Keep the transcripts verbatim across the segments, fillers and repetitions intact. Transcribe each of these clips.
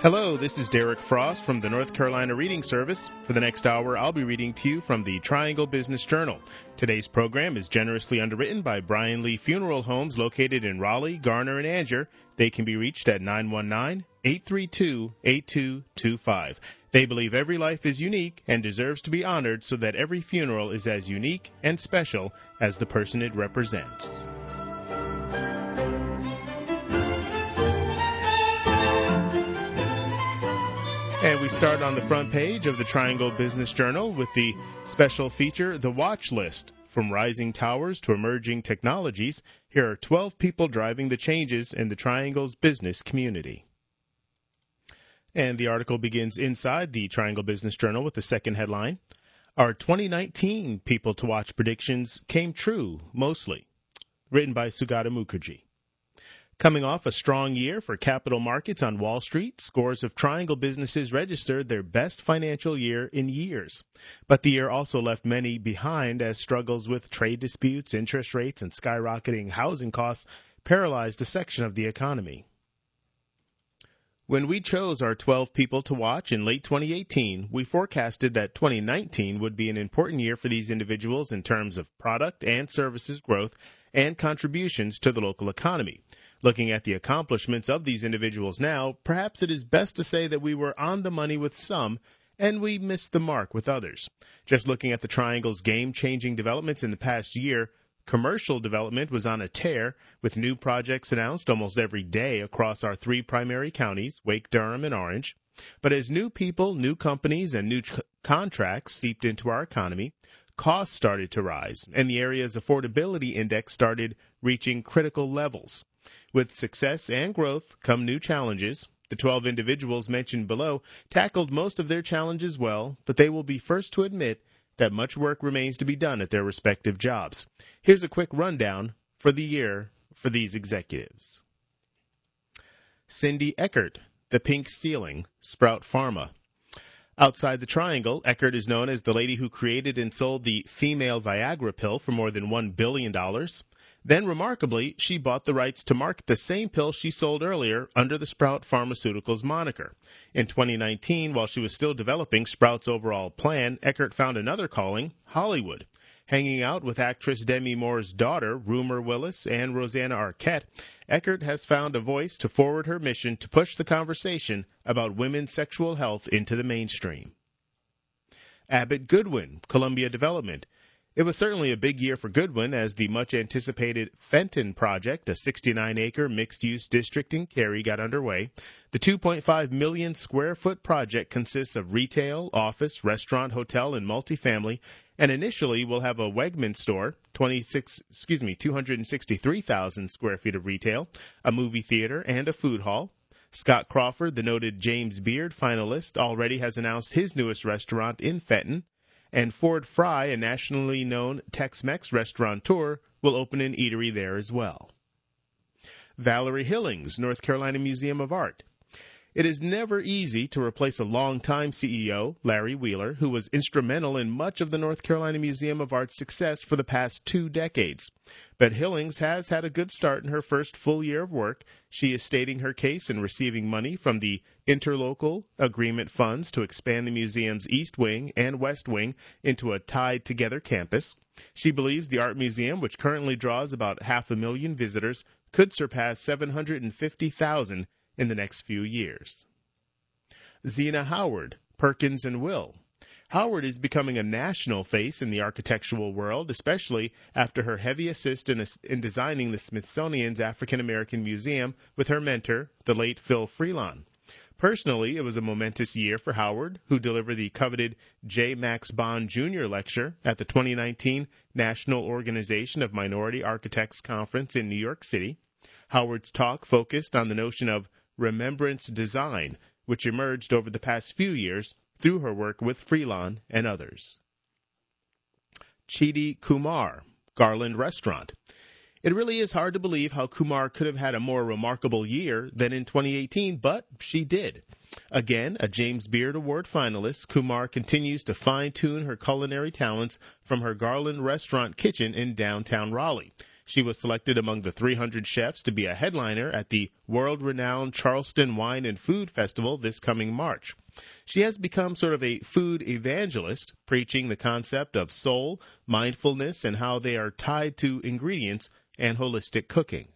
Hello, this is Derek Frost from the North Carolina Reading Service. For the next hour, I'll be reading to you from the Triangle Business Journal. Today's program is generously underwritten by Brian Lee Funeral Homes located in Raleigh, Garner, and Angier. They can be reached at nine one nine, eight three two, eight two two five. They believe every life is unique and deserves to be honored so that every funeral is as unique and special as the person it represents. And we start on the front page of the Triangle Business Journal with the special feature, The Watch List. From rising towers to emerging technologies, here are twelve people driving the changes in the Triangle's business community. And the article begins inside the Triangle Business Journal with the second headline, Our twenty nineteen People to Watch predictions came true, mostly. Written by Sugata Mukherjee. Coming off a strong year for capital markets on Wall Street, scores of Triangle businesses registered their best financial year in years. But the year also left many behind as struggles with trade disputes, interest rates, and skyrocketing housing costs paralyzed a section of the economy. When we chose our twelve people to watch in late twenty eighteen, we forecasted that twenty nineteen would be an important year for these individuals in terms of product and services growth and contributions to the local economy. Looking at the accomplishments of these individuals now, perhaps it is best to say that we were on the money with some, and we missed the mark with others. Just looking at the Triangle's game-changing developments in the past year, commercial development was on a tear, with new projects announced almost every day across our three primary counties, Wake, Durham, and Orange. But as new people, new companies, and new ch- contracts seeped into our economy, costs started to rise, and the area's affordability index started reaching critical levels. With success and growth come new challenges. The twelve individuals mentioned below tackled most of their challenges well, but they will be first to admit that much work remains to be done at their respective jobs. Here's a quick rundown for the year for these executives. Cindy Eckert, The Pink Ceiling, Sprout Pharma. Outside the Triangle, Eckert is known as the lady who created and sold the female Viagra pill for more than one billion dollars. Then, remarkably, she bought the rights to market the same pill she sold earlier under the Sprout Pharmaceuticals moniker. In twenty nineteen, while she was still developing Sprout's overall plan, Eckert found another calling, Hollywood. Hanging out with actress Demi Moore's daughter, Rumor Willis, and Rosanna Arquette, Eckert has found a voice to forward her mission to push the conversation about women's sexual health into the mainstream. Abbott Goodwin, Columbia Development. It was certainly a big year for Goodwin as the much-anticipated Fenton project, a sixty-nine acre mixed-use district in Cary, got underway. The two point five million square foot project consists of retail, office, restaurant, hotel, and multifamily, and initially will have a Wegmans store, twenty-six, excuse me, two hundred sixty-three thousand square feet of retail, a movie theater, and a food hall. Scott Crawford, the noted James Beard finalist, already has announced his newest restaurant in Fenton. And Ford Fry, a nationally known Tex-Mex restaurateur, will open an eatery there as well. Valerie Hillings, North Carolina Museum of Art. It is never easy to replace a longtime C E O, Larry Wheeler, who was instrumental in much of the North Carolina Museum of Art's success for the past two decades. But Hillings has had a good start in her first full year of work. She is stating her case and receiving money from the interlocal agreement funds to expand the museum's East Wing and West Wing into a tied-together campus. She believes the art museum, which currently draws about half a million visitors, could surpass seven hundred fifty thousand in the next few years. Zena Howard, Perkins and Will. Howard is becoming a national face in the architectural world, especially after her heavy assist in, in designing the Smithsonian's African American Museum with her mentor, the late Phil Freelon. Personally, it was a momentous year for Howard, who delivered the coveted J. Max Bond Junior Lecture at the twenty nineteen National Organization of Minority Architects Conference in New York City. Howard's talk focused on the notion of remembrance design, which emerged over the past few years through her work with Freelon and others. Chidi Kumar, Garland Restaurant. It really is hard to believe how Kumar could have had a more remarkable year than in twenty eighteen, but she did. Again, a James Beard Award finalist, Kumar continues to fine-tune her culinary talents from her Garland Restaurant kitchen in downtown Raleigh. She was selected among the three hundred chefs to be a headliner at the world-renowned Charleston Wine and Food Festival this coming March. She has become sort of a food evangelist, preaching the concept of soul, mindfulness, and how they are tied to ingredients and holistic cooking.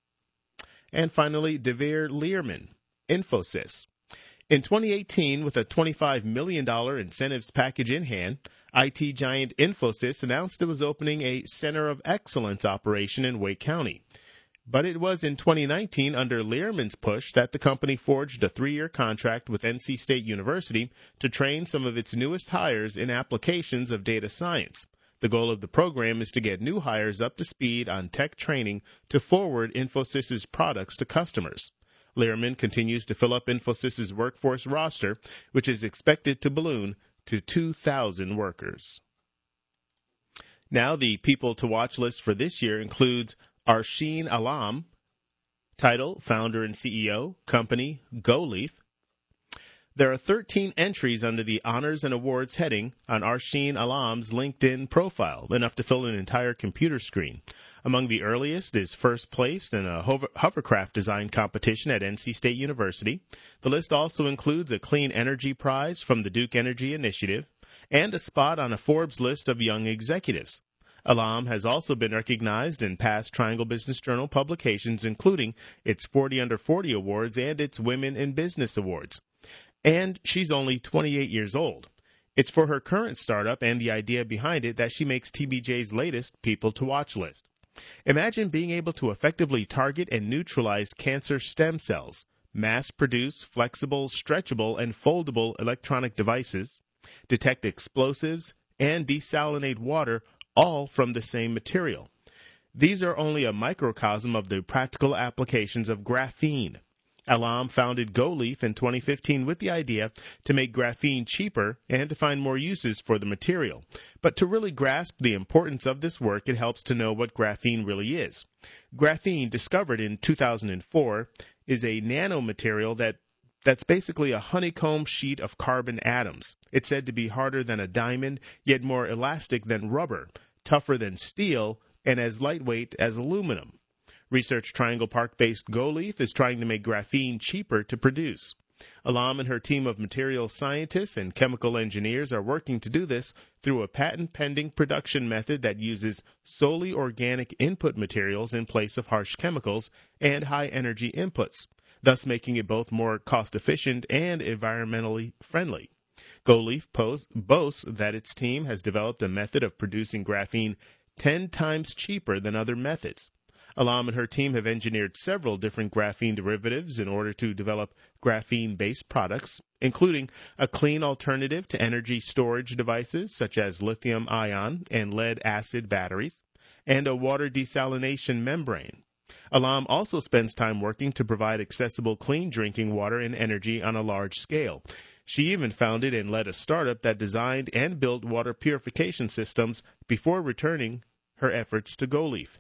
And finally, Devere Learman, Infosys. In twenty eighteen, with a twenty-five million dollars incentives package in hand, I T giant Infosys announced it was opening a Center of Excellence operation in Wake County. But it was in twenty nineteen, under Learman's push, that the company forged a three-year contract with N C State University to train some of its newest hires in applications of data science. The goal of the program is to get new hires up to speed on tech training to forward Infosys's products to customers. Learman continues to fill up Infosys's workforce roster, which is expected to balloon to two thousand workers. Now, the people to watch list for this year includes Arsheen Alam, title, founder and C E O, company, GoLeaf. There are thirteen entries under the Honors and Awards heading on Arsheen Alam's LinkedIn profile, enough to fill an entire computer screen. Among the earliest is first place in a hover- hovercraft design competition at N C State University. The list also includes a Clean Energy Prize from the Duke Energy Initiative and a spot on a Forbes list of young executives. Alam has also been recognized in past Triangle Business Journal publications, including its forty under forty Awards and its Women in Business Awards. And she's only twenty-eight years old. It's for her current startup and the idea behind it that she makes T B J's latest People to Watch list. Imagine being able to effectively target and neutralize cancer stem cells, mass-produce flexible, stretchable, and foldable electronic devices, detect explosives, and desalinate water, all from the same material. These are only a microcosm of the practical applications of graphene. Alam founded GoLeaf in twenty fifteen with the idea to make graphene cheaper and to find more uses for the material. But to really grasp the importance of this work, it helps to know what graphene really is. Graphene, discovered in two thousand four, is a nanomaterial that that's basically a honeycomb sheet of carbon atoms. It's said to be harder than a diamond, yet more elastic than rubber, tougher than steel, and as lightweight as aluminum. Research Triangle Park-based GoLeaf is trying to make graphene cheaper to produce. Alam and her team of materials scientists and chemical engineers are working to do this through a patent-pending production method that uses solely organic input materials in place of harsh chemicals and high-energy inputs, thus making it both more cost-efficient and environmentally friendly. GoLeaf boasts that its team has developed a method of producing graphene ten times cheaper than other methods. Alam and her team have engineered several different graphene derivatives in order to develop graphene-based products, including a clean alternative to energy storage devices such as lithium-ion and lead-acid batteries, and a water desalination membrane. Alam also spends time working to provide accessible clean drinking water and energy on a large scale. She even founded and led a startup that designed and built water purification systems before returning her efforts to GoLeaf.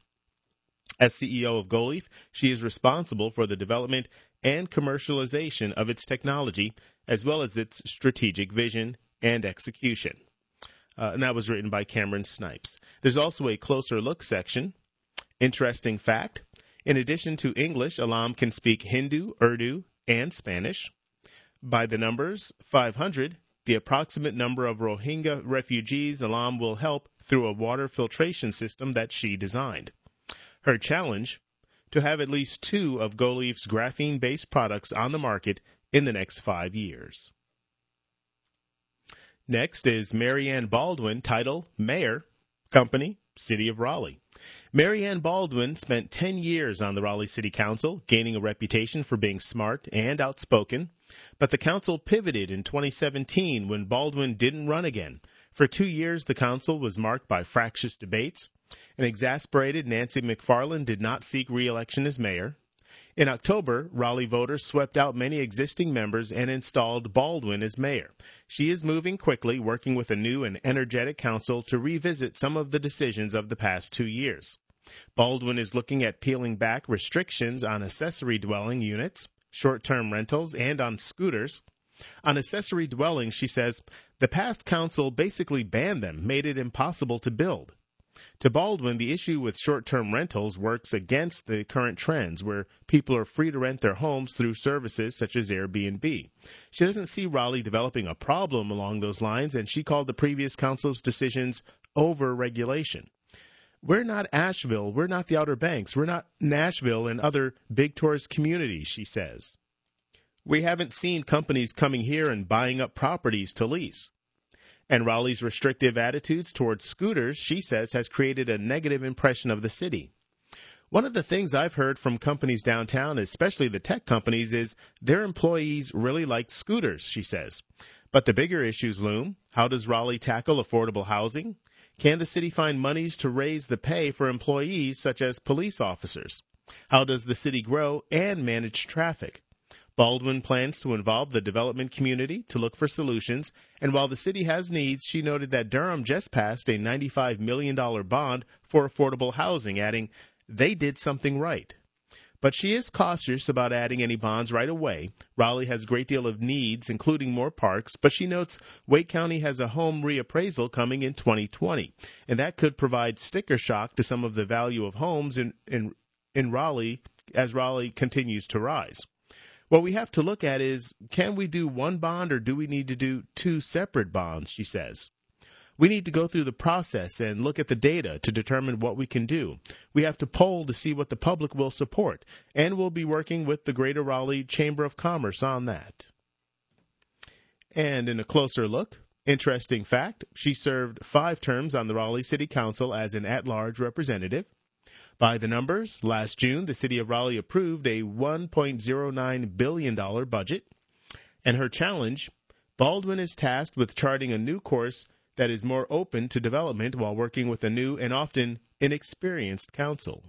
As C E O of GoLeaf, she is responsible for the development and commercialization of its technology, as well as its strategic vision and execution. Uh, and that was written by Cameron Snipes. There's also a closer look section. Interesting fact, in addition to English, Alam can speak Hindu, Urdu, and Spanish. By the numbers, five hundred, the approximate number of Rohingya refugees Alam will help through a water filtration system that she designed. Her challenge, to have at least two of GoLeaf's graphene-based products on the market in the next five years. Next is Marianne Baldwin, title, Mayor, Company, City of Raleigh. Marianne Baldwin spent ten years on the Raleigh City Council, gaining a reputation for being smart and outspoken. But the council pivoted in twenty seventeen when Baldwin didn't run again. For two years, the council was marked by fractious debates. An exasperated Nancy McFarland did not seek re-election as mayor. In October, Raleigh voters swept out many existing members and installed Baldwin as mayor. She is moving quickly, working with a new and energetic council to revisit some of the decisions of the past two years. Baldwin is looking at peeling back restrictions on accessory dwelling units, short-term rentals, and on scooters. On accessory dwellings, she says, the past council basically banned them, made it impossible to build. To Baldwin, the issue with short-term rentals works against the current trends where people are free to rent their homes through services such as Airbnb. She doesn't see Raleigh developing a problem along those lines, and she called the previous council's decisions over-regulation. We're not Asheville. We're not the Outer Banks. We're not Nashville and other big tourist communities, she says. We haven't seen companies coming here and buying up properties to lease. And Raleigh's restrictive attitudes towards scooters, she says, has created a negative impression of the city. One of the things I've heard from companies downtown, especially the tech companies, is their employees really like scooters, she says. But the bigger issues loom. How does Raleigh tackle affordable housing? Can the city find monies to raise the pay for employees such as police officers? How does the city grow and manage traffic? Baldwin plans to involve the development community to look for solutions, and while the city has needs, she noted that Durham just passed a ninety-five million dollars bond for affordable housing, adding, they did something right. But she is cautious about adding any bonds right away. Raleigh has a great deal of needs, including more parks, but she notes Wake County has a home reappraisal coming in twenty twenty, and that could provide sticker shock to some of the value of homes in, in, in Raleigh as Raleigh continues to rise. What we have to look at is, can we do one bond or do we need to do two separate bonds, she says. We need to go through the process and look at the data to determine what we can do. We have to poll to see what the public will support, and we'll be working with the Greater Raleigh Chamber of Commerce on that. And in a closer look, interesting fact, she served five terms on the Raleigh City Council as an at-large representative. By the numbers, last June, the city of Raleigh approved a one point oh nine billion dollars budget. And her challenge, Baldwin is tasked with charting a new course that is more open to development while working with a new and often inexperienced council.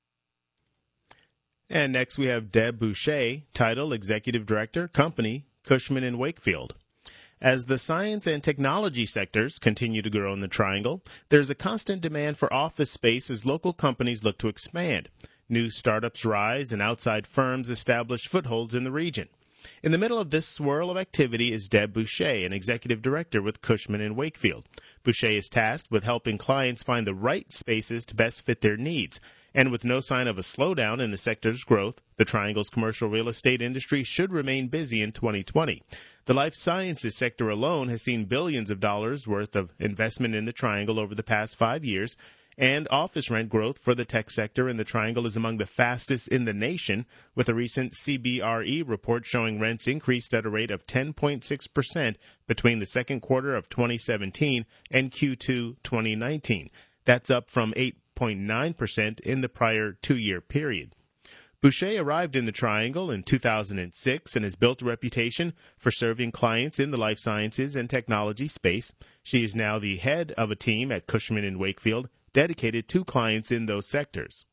And next we have Deb Boucher, title Executive Director, Company, Cushman and Wakefield. As the science and technology sectors continue to grow in the Triangle, there's a constant demand for office space as local companies look to expand. New startups rise and outside firms establish footholds in the region. In the middle of this swirl of activity is Deb Boucher, an executive director with Cushman and Wakefield. Boucher is tasked with helping clients find the right spaces to best fit their needs. And with no sign of a slowdown in the sector's growth, the Triangle's commercial real estate industry should remain busy in twenty twenty. The life sciences sector alone has seen billions of dollars worth of investment in the Triangle over the past five years, and office rent growth for the tech sector in the Triangle is among the fastest in the nation, with a recent C B R E report showing rents increased at a rate of ten point six percent between the second quarter of twenty seventeen and Q two twenty nineteen. That's up from eight point nine percent in the prior two-year period. Boucher arrived in the Triangle in two thousand six and has built a reputation for serving clients in the life sciences and technology space. She is now the head of a team at Cushman and Wakefield dedicated to clients in those sectors.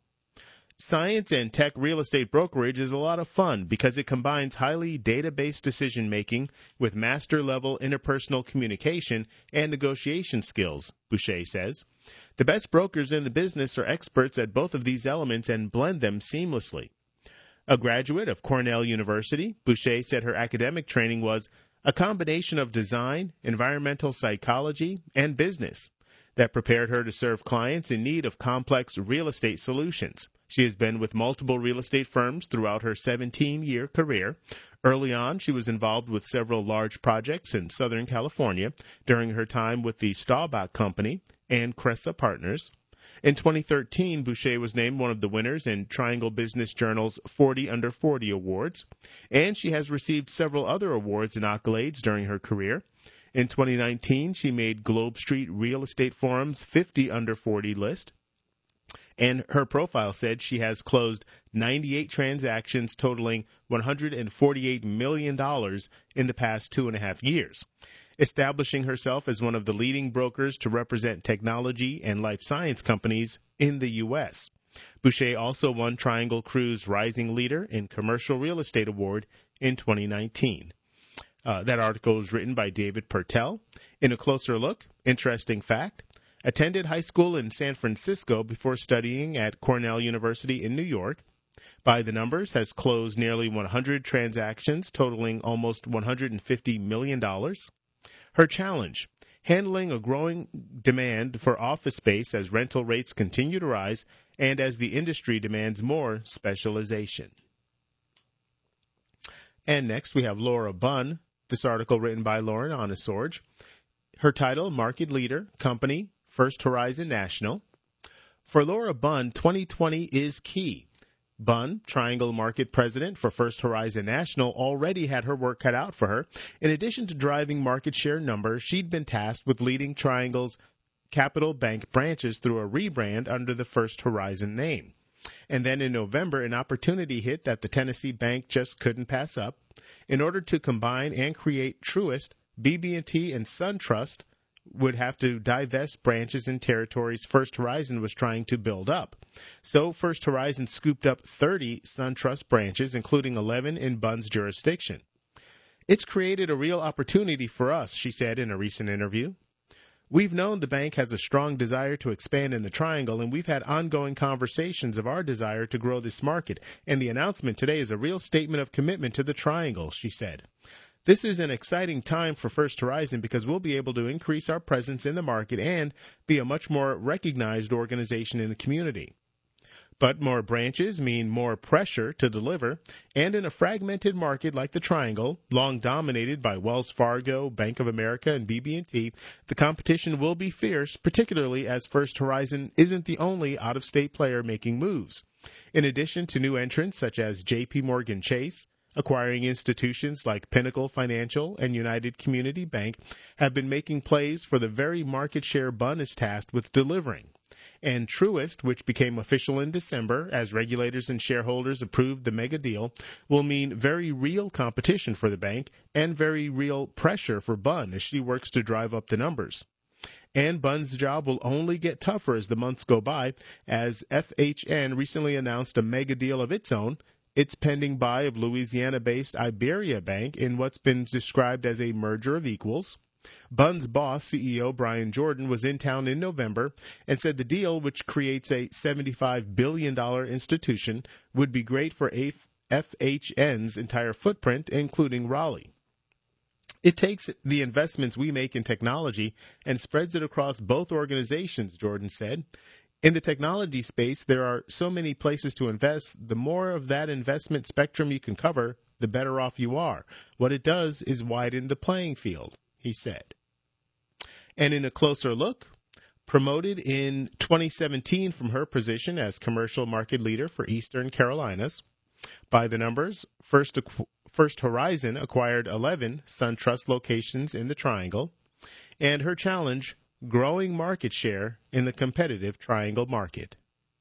Science and tech real estate brokerage is a lot of fun because it combines highly data-based decision-making with master-level interpersonal communication and negotiation skills, Boucher says. The best brokers in the business are experts at both of these elements and blend them seamlessly. A graduate of Cornell University, Boucher said her academic training was a combination of design, environmental psychology, and business that prepared her to serve clients in need of complex real estate solutions. She has been with multiple real estate firms throughout her seventeen-year career. Early on, she was involved with several large projects in Southern California during her time with the Staubach Company and Cressa Partners. In twenty thirteen, Boucher was named one of the winners in Triangle Business Journal's forty under forty Awards, and she has received several other awards and accolades during her career. In twenty nineteen, she made Globe Street Real Estate Forum's fifty under forty list, and her profile said she has closed ninety-eight transactions totaling one hundred forty-eight million dollars in the past two and a half years, establishing herself as one of the leading brokers to represent technology and life science companies in the U S. Boucher also won Triangle Crew's Rising Leader in Commercial Real Estate Award in twenty nineteen. Uh, that article was written by David Pertell. In a closer look, interesting fact, attended high school in San Francisco before studying at Cornell University in New York. By the numbers, has closed nearly one hundred transactions totaling almost one hundred fifty million dollars. Her challenge, handling a growing demand for office space as rental rates continue to rise and as the industry demands more specialization. And next we have Laura Bunn, this article written by Lauren Onesorge. Her title, Market Leader, Company, First Horizon National. For Laura Bunn, twenty twenty is key. Bunn, Triangle Market President for First Horizon National, already had her work cut out for her. In addition to driving market share numbers, she'd been tasked with leading Triangle's Capital Bank branches through a rebrand under the First Horizon name. And then in November, an opportunity hit that the Tennessee Bank just couldn't pass up. In order to combine and create Truist, B B and T and SunTrust would have to divest branches in territories First Horizon was trying to build up. So First Horizon scooped up thirty SunTrust branches, including eleven in Bunn's jurisdiction. It's created a real opportunity for us, she said in a recent interview. We've known the bank has a strong desire to expand in the Triangle, and we've had ongoing conversations of our desire to grow this market, and the announcement today is a real statement of commitment to the Triangle, she said. This is an exciting time for First Horizon because we'll be able to increase our presence in the market and be a much more recognized organization in the community. But more branches mean more pressure to deliver, and in a fragmented market like the Triangle, long dominated by Wells Fargo, Bank of America, and B B and T, the competition will be fierce, particularly as First Horizon isn't the only out-of-state player making moves. In addition to new entrants such as J P Morgan Chase, acquiring institutions like Pinnacle Financial and United Community Bank have been making plays for the very market share Bunn is tasked with delivering. And Truist, which became official in December as regulators and shareholders approved the mega deal, will mean very real competition for the bank and very real pressure for Bunn as she works to drive up the numbers. And Bunn's job will only get tougher as the months go by, as F H N recently announced a mega deal of its own, its pending buy of Louisiana-based Iberia Bank in what's been described as a merger of equals. Bunn's boss, C E O Brian Jordan, was in town in November and said the deal, which creates a seventy-five billion dollars institution, would be great for F H N's entire footprint, including Raleigh. It takes the investments we make in technology and spreads it across both organizations, Jordan said. In the technology space, there are so many places to invest. The more of that investment spectrum you can cover, the better off you are. What it does is widen the playing field, he said. And in a closer look, promoted in twenty seventeen from her position as commercial market leader for Eastern Carolinas, by the numbers, First, First Horizon acquired eleven SunTrust locations in the Triangle, and her challenge, growing market share in the competitive Triangle market.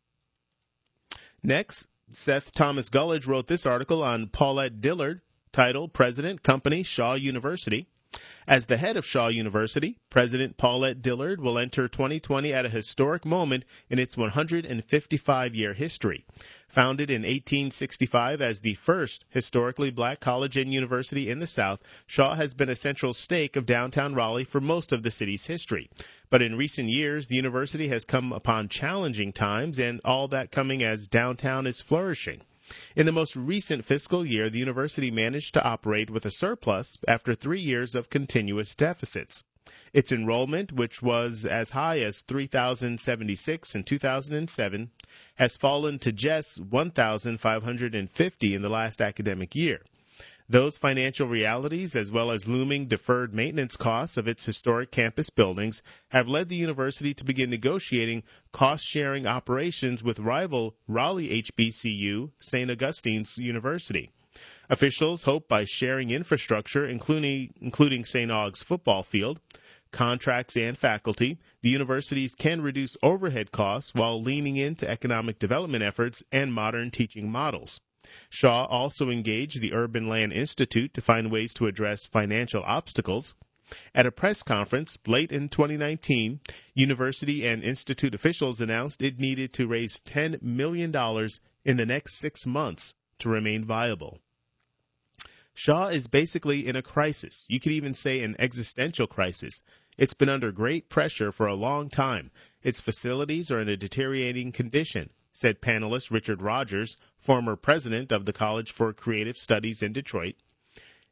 Next, Seth Thomas Gullidge wrote this article on Paulette Dillard, titled President, Company, Shaw University. As the head of Shaw University, President Paulette Dillard will enter twenty twenty at a historic moment in its one hundred fifty-five-year history. Founded in eighteen sixty-five as the first historically black college and university in the South, Shaw has been a central stake of downtown Raleigh for most of the city's history. But in recent years, the university has come upon challenging times, and all that coming as downtown is flourishing. In the most recent fiscal year, the university managed to operate with a surplus after three years of continuous deficits. Its enrollment, which was as high as three thousand seventy-six in two thousand seven, has fallen to just one thousand five hundred fifty in the last academic year. Those financial realities, as well as looming deferred maintenance costs of its historic campus buildings, have led the university to begin negotiating cost-sharing operations with rival Raleigh H B C U, Saint Augustine's University. Officials hope by sharing infrastructure, including, including Saint Aug's football field, contracts, and faculty, the universities can reduce overhead costs while leaning into economic development efforts and modern teaching models. Shaw also engaged the Urban Land Institute to find ways to address financial obstacles. At a press conference late in twenty nineteen, university and institute officials announced it needed to raise ten million dollars in the next six months to remain viable. Shaw is basically in a crisis. You could even say an existential crisis. It's been under great pressure for a long time. Its facilities are in a deteriorating condition, said panelist Richard Rogers, former president of the College for Creative Studies in Detroit.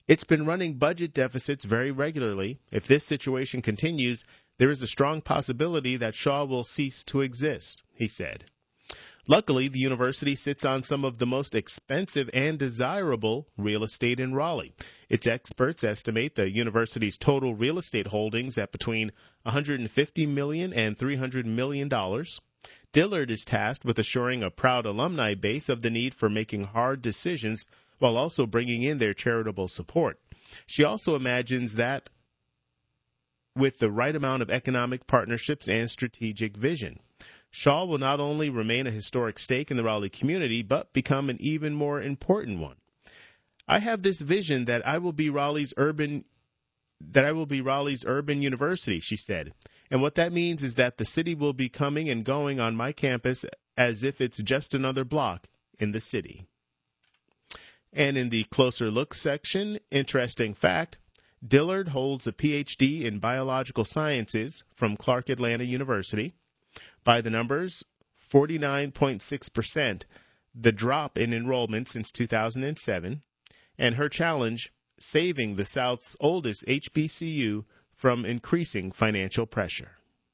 It's been running budget deficits very regularly. If this situation continues, there is a strong possibility that Shaw will cease to exist, he said. Luckily, the university sits on some of the most expensive and desirable real estate in Raleigh. Its experts estimate the university's total real estate holdings at between one hundred fifty million dollars and three hundred million dollars. Dillard is tasked with assuring a proud alumni base of the need for making hard decisions while also bringing in their charitable support. She also imagines that with the right amount of economic partnerships and strategic vision, Shaw will not only remain a historic stake in the Raleigh community, but become an even more important one. I have this vision that I will be Raleigh's urban that I will be Raleigh's urban university, she said. And what that means is that the city will be coming and going on my campus as if it's just another block in the city. And in the closer look section, interesting fact, Dillard holds a P H D in biological sciences from Clark Atlanta University. By the numbers, forty-nine point six percent, the drop in enrollment since two thousand seven, and her challenge, saving the South's oldest H B C U from increasing financial pressure.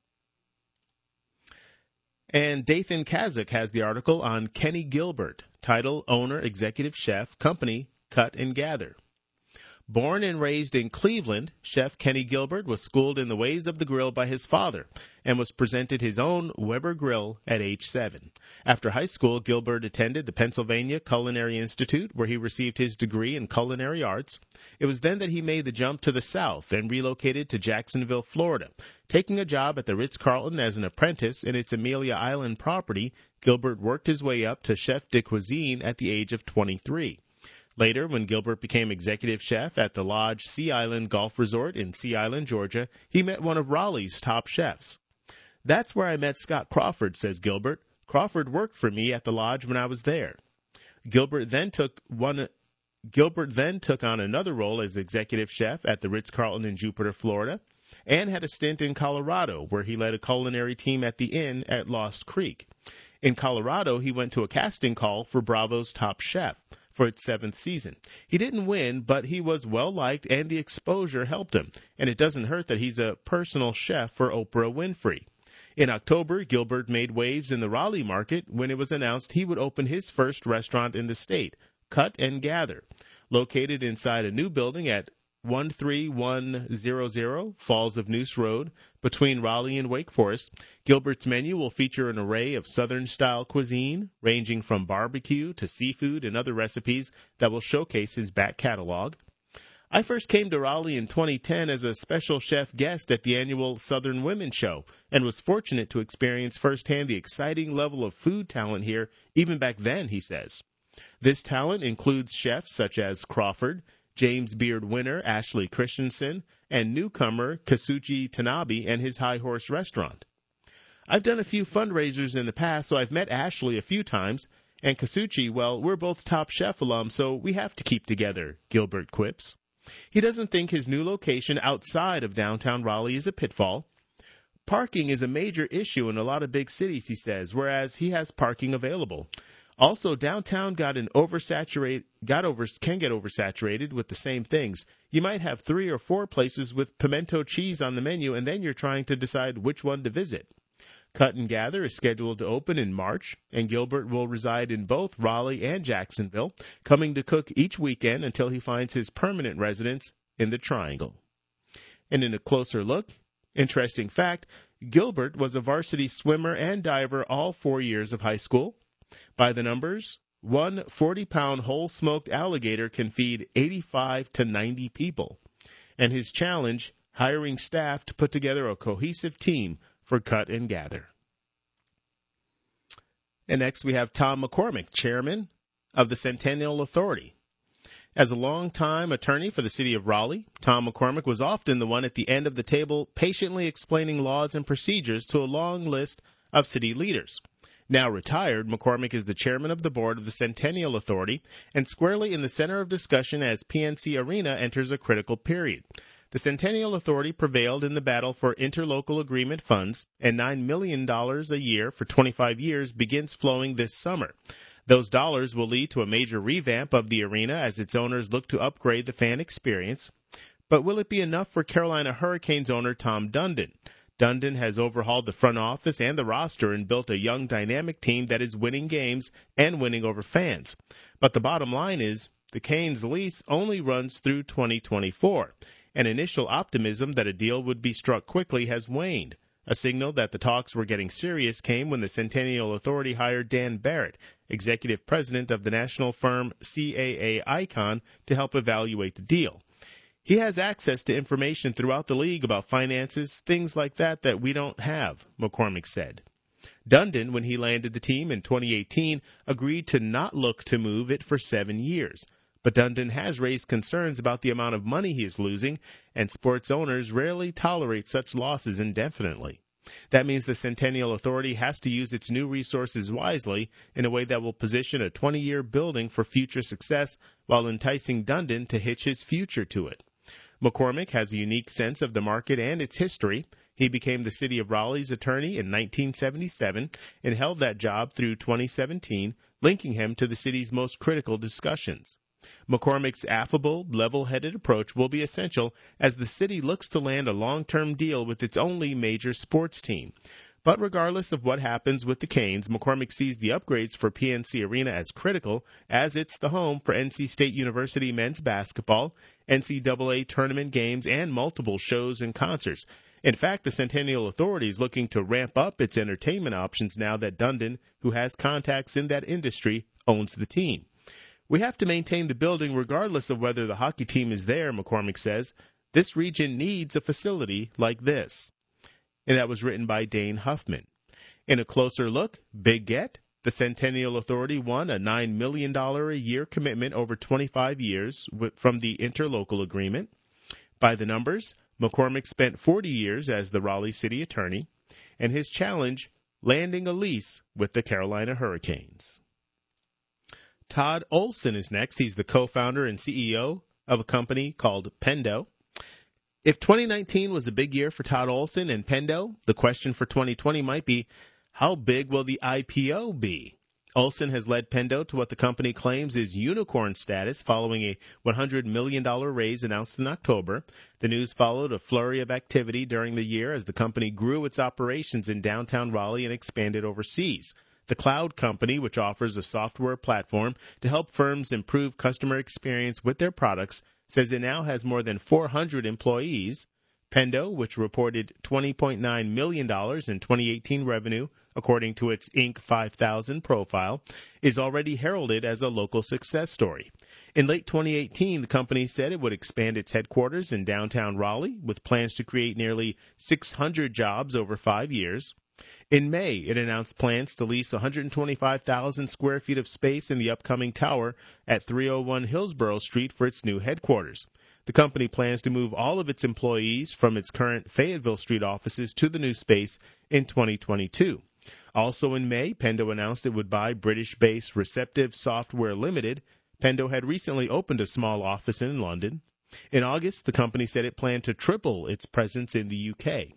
And Dathan Kazak has the article on Kenny Gilbert, title, owner, executive chef, company, Cut and Gather. Born and raised in Cleveland, Chef Kenny Gilbert was schooled in the ways of the grill by his father and was presented his own Weber grill at age seven. After high school, Gilbert attended the Pennsylvania Culinary Institute, where he received his degree in culinary arts. It was then that he made the jump to the South and relocated to Jacksonville, Florida. Taking a job at the Ritz-Carlton as an apprentice in its Amelia Island property, Gilbert worked his way up to chef de cuisine at the age of twenty-three. Later, when Gilbert became executive chef at the Lodge Sea Island Golf Resort in Sea Island, Georgia, he met one of Raleigh's top chefs. That's where I met Scott Crawford, says Gilbert. Crawford worked for me at the Lodge when I was there. Gilbert then took one. Gilbert then took on another role as executive chef at the Ritz-Carlton in Jupiter, Florida, and had a stint in Colorado, where he led a culinary team at the inn at Lost Creek. In Colorado, he went to a casting call for Bravo's Top Chef for its seventh season. He didn't win, but he was well-liked and the exposure helped him, and it doesn't hurt that he's a personal chef for Oprah Winfrey. In October, Gilbert made waves in the Raleigh market when it was announced he would open his first restaurant in the state, Cut and Gather. Located inside a new building at one three one zero zero Falls of Noose Road between Raleigh and Wake Forest, Gilbert's menu will feature an array of Southern-style cuisine, ranging from barbecue to seafood and other recipes that will showcase his back catalog. I first came to Raleigh in twenty ten as a special chef guest at the annual Southern Women Show and was fortunate to experience firsthand the exciting level of food talent here even back then, he says. This talent includes chefs such as Crawford, James Beard winner Ashley Christensen, and newcomer Kasuchi Tanabe and his High Horse restaurant. I've done a few fundraisers in the past, so I've met Ashley a few times, and Kasuchi, well, we're both Top Chef alums, so we have to keep together, Gilbert quips. He doesn't think his new location outside of downtown Raleigh is a pitfall. Parking is a major issue in a lot of big cities, he says, whereas he has parking available. Also, downtown got an oversaturate, got over, can get oversaturated with the same things. You might have three or four places with pimento cheese on the menu, and then you're trying to decide which one to visit. Cut and Gather is scheduled to open in March, and Gilbert will reside in both Raleigh and Jacksonville, coming to cook each weekend until he finds his permanent residence in the Triangle. And in a closer look, interesting fact, Gilbert was a varsity swimmer and diver all four years of high school. By the numbers, one forty-pound whole-smoked alligator can feed eighty-five to ninety people. And his challenge, hiring staff to put together a cohesive team for Cut and Gather. And next we have Tom McCormick, chairman of the Centennial Authority. As a longtime attorney for the city of Raleigh, Tom McCormick was often the one at the end of the table patiently explaining laws and procedures to a long list of city leaders. Now retired, McCormick is the chairman of the board of the Centennial Authority and squarely in the center of discussion as P N C Arena enters a critical period. The Centennial Authority prevailed in the battle for interlocal agreement funds, and nine million dollars a year for twenty-five years begins flowing this summer. Those dollars will lead to a major revamp of the arena as its owners look to upgrade the fan experience. But will it be enough for Carolina Hurricanes owner Tom Dundon? Dundon has overhauled the front office and the roster and built a young, dynamic team that is winning games and winning over fans. But the bottom line is the Canes' lease only runs through twenty twenty-four, and initial optimism that a deal would be struck quickly has waned. A signal that the talks were getting serious came when the Centennial Authority hired Dan Barrett, executive president of the national firm C A A Icon, to help evaluate the deal. He has access to information throughout the league about finances, things like that that we don't have, McCormick said. Dundon, when he landed the team in twenty eighteen, agreed to not look to move it for seven years. But Dundon has raised concerns about the amount of money he is losing, and sports owners rarely tolerate such losses indefinitely. That means the Centennial Authority has to use its new resources wisely in a way that will position a twenty-year building for future success while enticing Dundon to hitch his future to it. McCormick has a unique sense of the market and its history. He became the City of Raleigh's attorney in nineteen seventy-seven and held that job through twenty seventeen, linking him to the city's most critical discussions. McCormick's affable, level-headed approach will be essential as the city looks to land a long-term deal with its only major sports team. But regardless of what happens with the Canes, McCormick sees the upgrades for P N C Arena as critical, as it's the home for N C State University men's basketball, N C double A tournament games, and multiple shows and concerts. In fact, the Centennial Authority is looking to ramp up its entertainment options now that Dundon, who has contacts in that industry, owns the team. We have to maintain the building regardless of whether the hockey team is there, McCormick says. This region needs a facility like this. And that was written by Dane Huffman. In a closer look, big get. The Centennial Authority won a nine million dollars a year commitment over twenty-five years from the interlocal agreement. By the numbers, McCormick spent forty years as the Raleigh City Attorney, and his challenge, landing a lease with the Carolina Hurricanes. Todd Olson is next. He's the co-founder and C E O of a company called Pendo. If twenty nineteen was a big year for Todd Olson and Pendo, the question for twenty twenty might be, how big will the I P O be? Olson has led Pendo to what the company claims is unicorn status following a one hundred million dollars raise announced in October. The news followed a flurry of activity during the year as the company grew its operations in downtown Raleigh and expanded overseas. The cloud company, which offers a software platform to help firms improve customer experience with their products, says it now has more than four hundred employees. Pendo, which reported twenty point nine million dollars in twenty eighteen revenue, according to its Inc five thousand profile, is already heralded as a local success story. In late twenty eighteen, the company said it would expand its headquarters in downtown Raleigh, with plans to create nearly six hundred jobs over five years. In May, it announced plans to lease one hundred twenty-five thousand square feet of space in the upcoming tower at three oh one Hillsborough Street for its new headquarters. The company plans to move all of its employees from its current Fayetteville Street offices to the new space in twenty twenty-two. Also in May, Pendo announced it would buy British-based Receptive Software Limited. Pendo had recently opened a small office in London. In August, the company said it planned to triple its presence in the U K.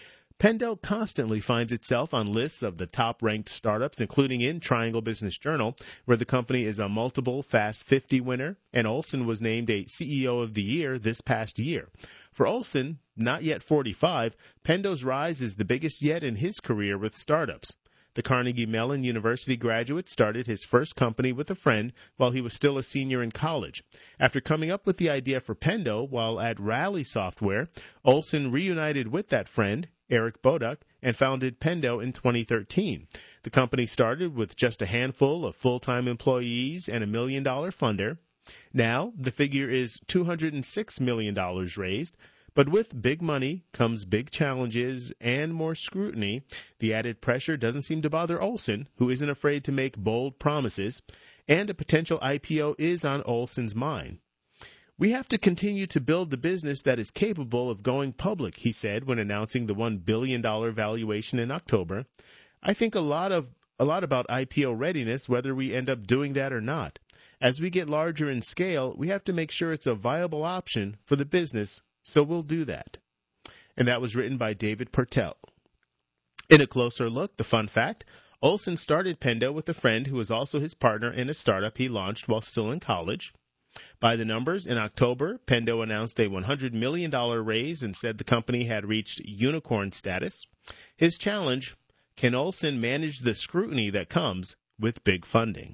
Pendo constantly finds itself on lists of the top-ranked startups, including in Triangle Business Journal, where the company is a multiple Fast fifty winner, and Olson was named a C E O of the Year this past year. For Olson, not yet forty-five, Pendo's rise is the biggest yet in his career with startups. The Carnegie Mellon University graduate started his first company with a friend while he was still a senior in college. After coming up with the idea for Pendo while at Rally Software, Olson reunited with that friend, Eric Boduk, and founded Pendo in twenty thirteen. The company started with just a handful of full-time employees and a million-dollar funder. Now, the figure is two hundred six million dollars raised, but with big money comes big challenges and more scrutiny. The added pressure doesn't seem to bother Olson, who isn't afraid to make bold promises, and a potential I P O is on Olson's mind. We have to continue to build the business that is capable of going public, he said when announcing the one billion dollars valuation in October. I think a lot of a lot about I P O readiness, whether we end up doing that or not. As we get larger in scale, we have to make sure it's a viable option for the business, so we'll do that. And that was written by David Pertell. In a closer look, the fun fact, Olson started Pendo with a friend who was also his partner in a startup he launched while still in college. By the numbers, in October, Pendo announced a one hundred million dollars raise and said the company had reached unicorn status. His challenge: can Olson manage the scrutiny that comes with big funding?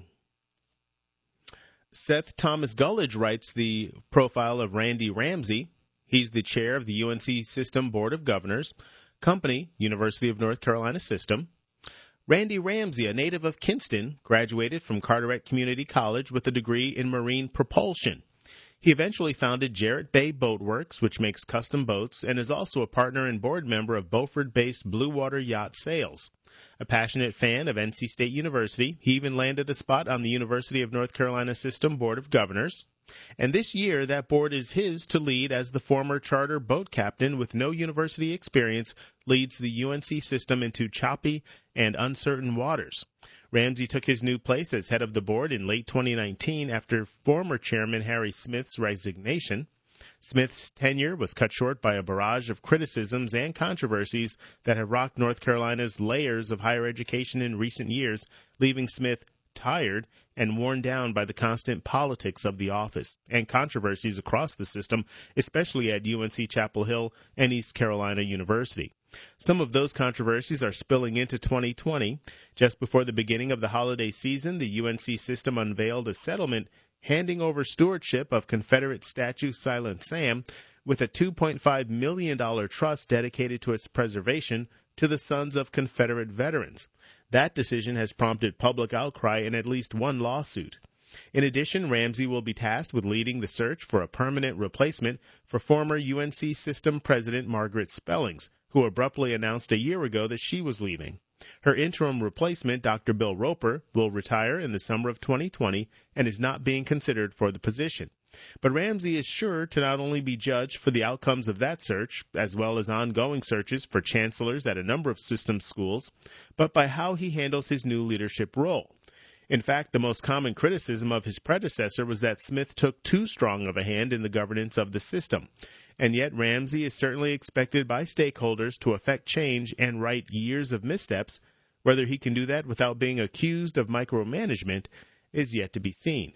Seth Thomas Gullidge writes the profile of Randy Ramsey. He's the chair of the U N C System Board of Governors. Company, University of North Carolina System. Randy Ramsey, a native of Kinston, graduated from Carteret Community College with a degree in marine propulsion. He eventually founded Jarrett Bay Boat Works, which makes custom boats, and is also a partner and board member of Beaufort-based Blue Water Yacht Sales. A passionate fan of N C State University, he even landed a spot on the University of North Carolina System Board of Governors. And this year, that board is his to lead as the former charter boat captain with no university experience leads the U N C system into choppy and uncertain waters. Ramsey took his new place as head of the board in late twenty nineteen after former chairman Harry Smith's resignation. Smith's tenure was cut short by a barrage of criticisms and controversies that have rocked North Carolina's layers of higher education in recent years, leaving Smith tired and worn down by the constant politics of the office and controversies across the system, especially at U N C Chapel Hill and East Carolina University. Some of those controversies are spilling into twenty twenty. Just before the beginning of the holiday season, the U N C system unveiled a settlement handing over stewardship of Confederate statue Silent Sam with a two point five million dollars trust dedicated to its preservation to the sons of Confederate veterans. That decision has prompted public outcry and at least one lawsuit. In addition, Ramsey will be tasked with leading the search for a permanent replacement for former U N C system president Margaret Spellings, who abruptly announced a year ago that she was leaving. Her interim replacement, Doctor Bill Roper, will retire in the summer of twenty twenty and is not being considered for the position. But Ramsey is sure to not only be judged for the outcomes of that search, as well as ongoing searches for chancellors at a number of system schools, but by how he handles his new leadership role. In fact, the most common criticism of his predecessor was that Smith took too strong of a hand in the governance of the system. And yet Ramsey is certainly expected by stakeholders to effect change and right years of missteps. Whether he can do that without being accused of micromanagement is yet to be seen.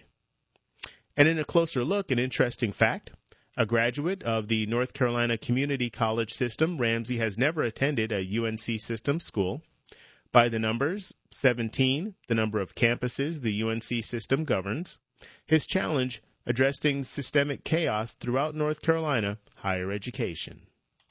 And in a closer look, an interesting fact: a graduate of the North Carolina Community College system, Ramsey has never attended a U N C system school. By the numbers, seventeen, the number of campuses the U N C system governs. His challenge: addressing systemic chaos throughout North Carolina higher education.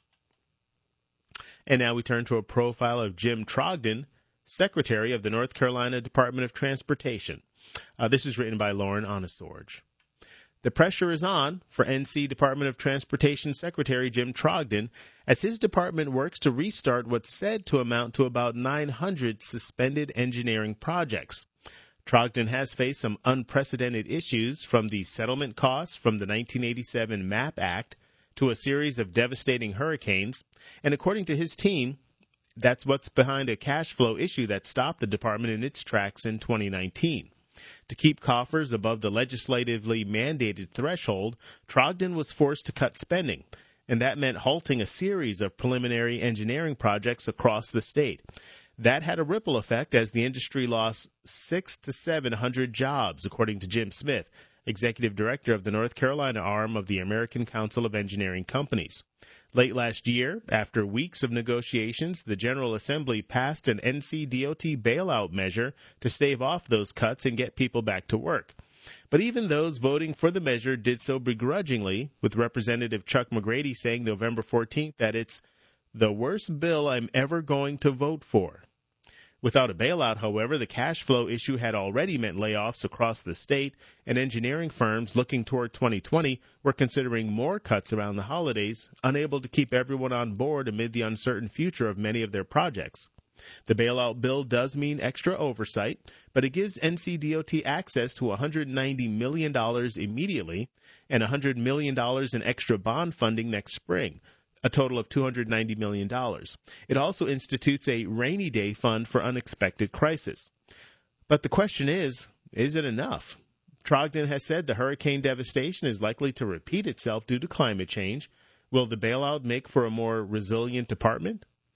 And now we turn to a profile of Jim Trogdon, Secretary of the North Carolina Department of Transportation. Uh, this is written by Lauren Onesorge. The pressure is on for N C Department of Transportation Secretary Jim Trogdon as his department works to restart what's said to amount to about nine hundred suspended engineering projects. Trogdon has faced some unprecedented issues, from the settlement costs from the nineteen eighty-seven MAP Act to a series of devastating hurricanes, and according to his team, that's what's behind a cash flow issue that stopped the department in its tracks in twenty nineteen. To keep coffers above the legislatively mandated threshold, Trogdon was forced to cut spending, and that meant halting a series of preliminary engineering projects across the state. That had a ripple effect as the industry lost six to seven hundred jobs, according to Jim Smith, executive director of the North Carolina arm of the American Council of Engineering Companies. Late last year, after weeks of negotiations, the General Assembly passed an N C D O T bailout measure to stave off those cuts and get people back to work. But even those voting for the measure did so begrudgingly, with Representative Chuck McGrady saying November fourteenth that it's the worst bill I'm ever going to vote for. Without a bailout, however, the cash flow issue had already meant layoffs across the state, and engineering firms looking toward twenty twenty were considering more cuts around the holidays, unable to keep everyone on board amid the uncertain future of many of their projects. The bailout bill does mean extra oversight, but it gives N C D O T access to one hundred ninety million dollars immediately and one hundred million dollars in extra bond funding next spring, a total of two hundred ninety million dollars. It also institutes a rainy day fund for unexpected crisis. But the question is, is it enough? Trogdon has said the hurricane devastation is likely to repeat itself due to climate change. Will the bailout make for a more resilient department?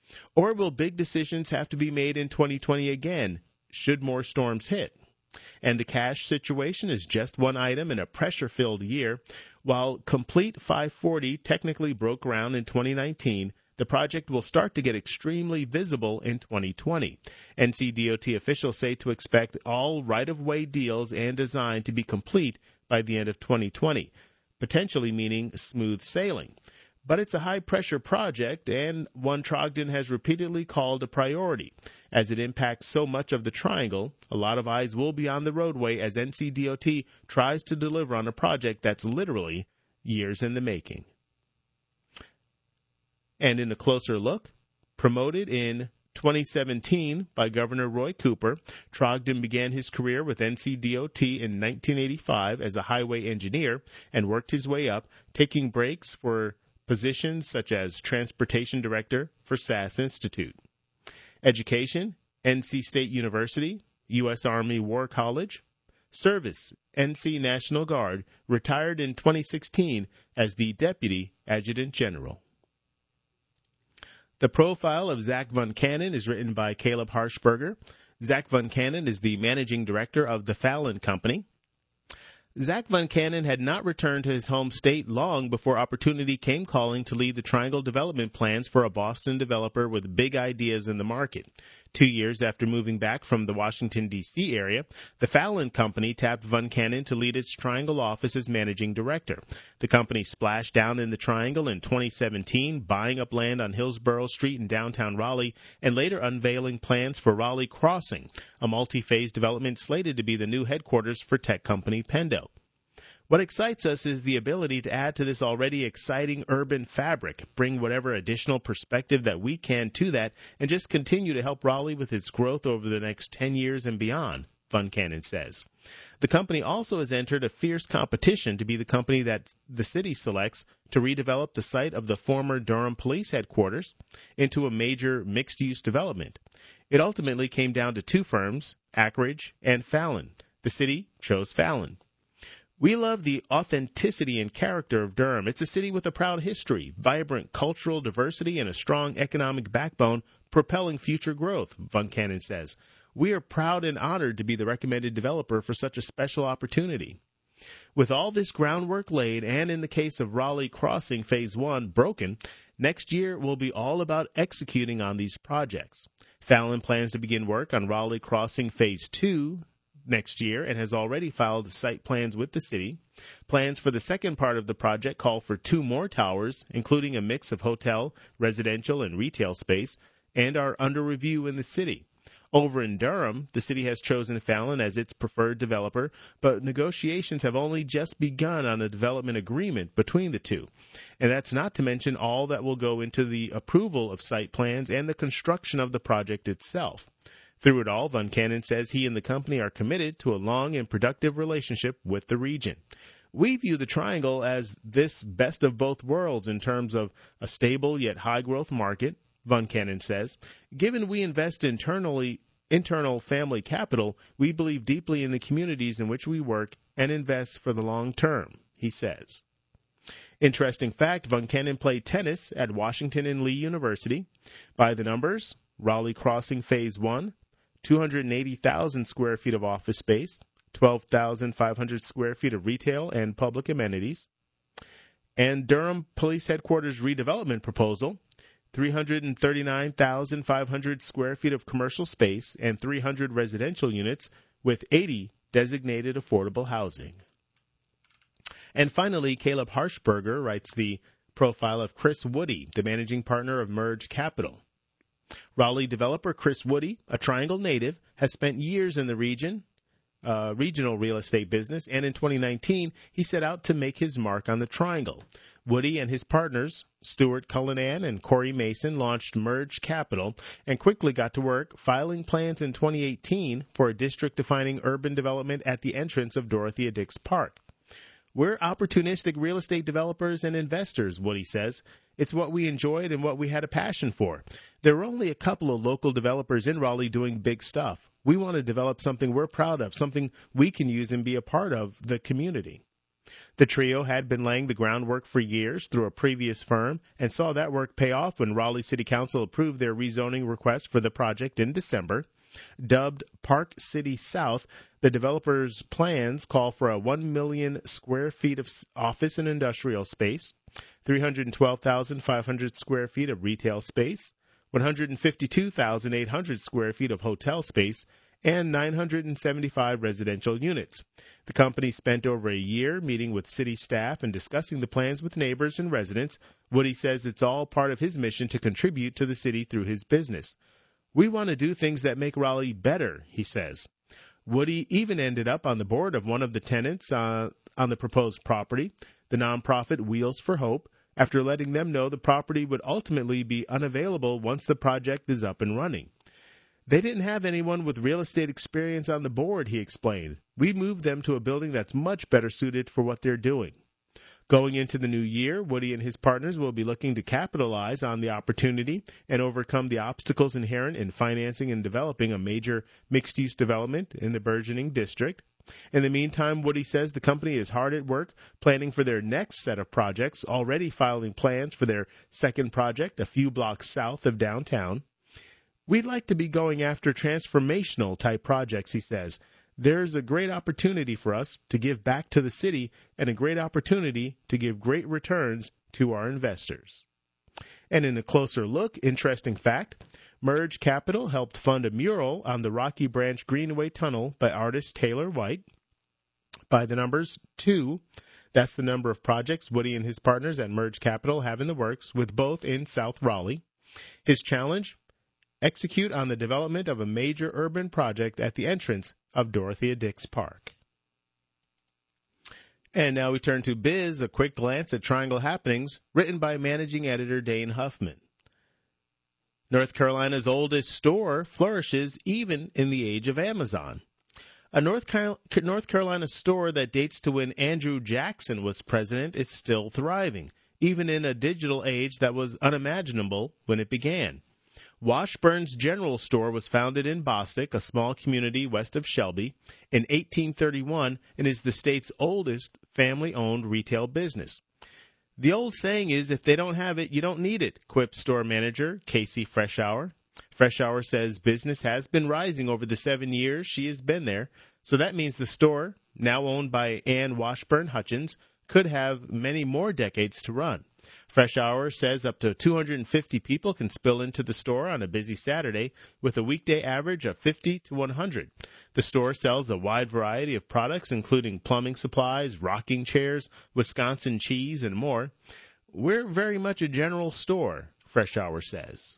Or will big decisions have to be made in twenty twenty again, should more storms hit? And the cash situation is just one item in a pressure-filled year. While Complete five forty technically broke ground in twenty nineteen, the project will start to get extremely visible in twenty twenty. N C D O T officials say to expect all right-of-way deals and design to be complete by the end of twenty twenty, potentially meaning smooth sailing. But it's a high-pressure project, and one Trogdon has repeatedly called a priority. As it impacts so much of the Triangle, a lot of eyes will be on the roadway as N C D O T tries to deliver on a project that's literally years in the making. And in a closer look, promoted in twenty seventeen by Governor Roy Cooper, Trogdon began his career with N C D O T in nineteen eighty-five as a highway engineer and worked his way up, taking breaks for positions such as Transportation Director for S A S Institute. Education, N C State University, U S Army War College. Service, N C National Guard, retired in twenty sixteen as the Deputy Adjutant General. The profile of Zach Von Cannon is written by Caleb Harshberger. Zach Von Cannon is the managing director of the Fallon Company. Zach Von Cannon had not returned to his home state long before opportunity came calling to lead the Triangle development plans for a Boston developer with big ideas in the market. Two years after moving back from the Washington, D C area, the Fallon Company tapped Von Cannon to lead its Triangle office as managing director. The company splashed down in the Triangle in twenty seventeen, buying up land on Hillsborough Street in downtown Raleigh, and later unveiling plans for Raleigh Crossing, a multi-phase development slated to be the new headquarters for tech company Pendo. What excites us is the ability to add to this already exciting urban fabric, bring whatever additional perspective that we can to that, and just continue to help Raleigh with its growth over the next ten years and beyond, Von Cannon says. The company also has entered a fierce competition to be the company that the city selects to redevelop the site of the former Durham Police Headquarters into a major mixed-use development. It ultimately came down to two firms, Ackridge and Fallon. The city chose Fallon. We love the authenticity and character of Durham. It's a city with a proud history, vibrant cultural diversity, and a strong economic backbone propelling future growth, Von Cannon says. We are proud and honored to be the recommended developer for such a special opportunity. With all this groundwork laid, and in the case of Raleigh Crossing Phase one broken, next year will be all about executing on these projects. Fallon plans to begin work on Raleigh Crossing Phase two next year and has already filed site plans with the city. Plans for the second part of the project call for two more towers, including a mix of hotel, residential, and retail space, and are under review in the city. Over in Durham, the city has chosen Fallon as its preferred developer, but negotiations have only just begun on a development agreement between the two. And that's not to mention all that will go into the approval of site plans and the construction of the project itself. Through it all, Von Cannon says he and the company are committed to a long and productive relationship with the region. We view the Triangle as this best of both worlds in terms of a stable yet high-growth market, Von Cannon says. Given we invest internally, internal family capital, we believe deeply in the communities in which we work and invest for the long term, he says. Interesting fact, Von Cannon played tennis at Washington and Lee University. By the numbers, Raleigh Crossing Phase one, two hundred eighty thousand square feet of office space, twelve thousand five hundred square feet of retail and public amenities. And Durham Police Headquarters redevelopment proposal, three hundred thirty-nine thousand five hundred square feet of commercial space and three hundred residential units with eighty designated affordable housing. And finally, Caleb Harshberger writes the profile of Chris Woody, the managing partner of Merge Capital. Raleigh developer Chris Woody, a Triangle native, has spent years in the region, uh, regional real estate business, and in twenty nineteen, he set out to make his mark on the Triangle. Woody and his partners, Stuart Cullinan and Corey Mason, launched Merge Capital and quickly got to work filing plans in twenty eighteen for a district-defining urban development at the entrance of Dorothea Dix Park. We're opportunistic real estate developers and investors, Woody says. It's what we enjoyed and what we had a passion for. There were only a couple of local developers in Raleigh doing big stuff. We want to develop something we're proud of, something we can use and be a part of the community. The trio had been laying the groundwork for years through a previous firm and saw that work pay off when Raleigh City Council approved their rezoning request for the project in December. Dubbed Park City South, the developer's plans call for a one million square feet of office and industrial space, three hundred twelve thousand five hundred square feet of retail space, one hundred fifty-two thousand eight hundred square feet of hotel space, and nine hundred seventy-five residential units. The company spent over a year meeting with city staff and discussing the plans with neighbors and residents. Woody says it's all part of his mission to contribute to the city through his business. We want to do things that make Raleigh better, he says. Woody even ended up on the board of one of the tenants uh, on the proposed property, the nonprofit Wheels for Hope, after letting them know the property would ultimately be unavailable once the project is up and running. They didn't have anyone with real estate experience on the board, he explained. We moved them to a building that's much better suited for what they're doing. Going into the new year, Woody and his partners will be looking to capitalize on the opportunity and overcome the obstacles inherent in financing and developing a major mixed-use development in the burgeoning district. In the meantime, Woody says the company is hard at work planning for their next set of projects, already filing plans for their second project a few blocks south of downtown. We'd like to be going after transformational type projects, he says. There's a great opportunity for us to give back to the city and a great opportunity to give great returns to our investors. And in a closer look, interesting fact, Merge Capital helped fund a mural on the Rocky Branch Greenway Tunnel by artist Taylor White. By the numbers two, that's the number of projects Woody and his partners at Merge Capital have in the works, with both in South Raleigh. His challenge? Execute on the development of a major urban project at the entrance of Dorothea Dix Park. And now we turn to Biz, a quick glance at Triangle Happenings, written by managing editor Dane Huffman. North Carolina's oldest store flourishes even in the age of Amazon. A North, Car- North Carolina store that dates to when Andrew Jackson was president is still thriving, even in a digital age that was unimaginable when it began. Washburn's General Store was founded in Bostic, a small community west of Shelby, in eighteen thirty-one and is the state's oldest family-owned retail business. The old saying is, if they don't have it, you don't need it, quips store manager Casey Freshour. Freshour says business has been rising over the seven years she has been there, so that means the store, now owned by Ann Washburn Hutchins, could have many more decades to run. Freshour says up to two hundred fifty people can spill into the store on a busy Saturday, with a weekday average of fifty to one hundred. The store sells a wide variety of products, including plumbing supplies, rocking chairs, Wisconsin cheese, and more. We're very much a general store, Freshour says.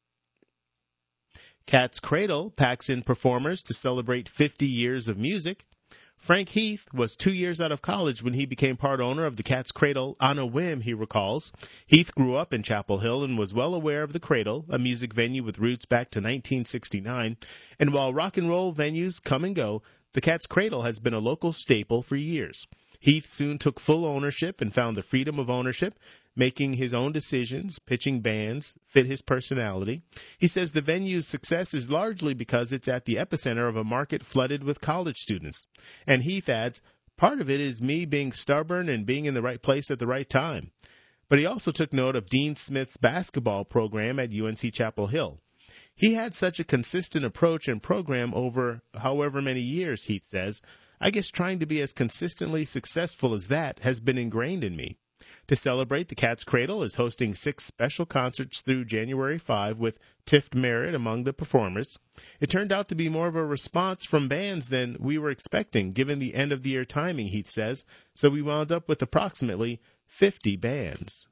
Cat's Cradle packs in performers to celebrate fifty years of music. Frank Heath was two years out of college when he became part owner of the Cat's Cradle on a whim, he recalls. Heath grew up in Chapel Hill and was well aware of the Cradle, a music venue with roots back to nineteen sixty-nine. And while rock and roll venues come and go, the Cat's Cradle has been a local staple for years. Heath soon took full ownership and found the freedom of ownership, making his own decisions, pitching bands, fit his personality. He says the venue's success is largely because it's at the epicenter of a market flooded with college students. And Heath adds, part of it is me being stubborn and being in the right place at the right time. But he also took note of Dean Smith's basketball program at U N C Chapel Hill. He had such a consistent approach and program over however many years, Heath says. I guess trying to be as consistently successful as that has been ingrained in me. To celebrate, the Cat's Cradle is hosting six special concerts through January fifth with Tift Merritt among the performers. It turned out to be more of a response from bands than we were expecting, given the end-of-the-year timing, Heath says, so we wound up with approximately fifty bands.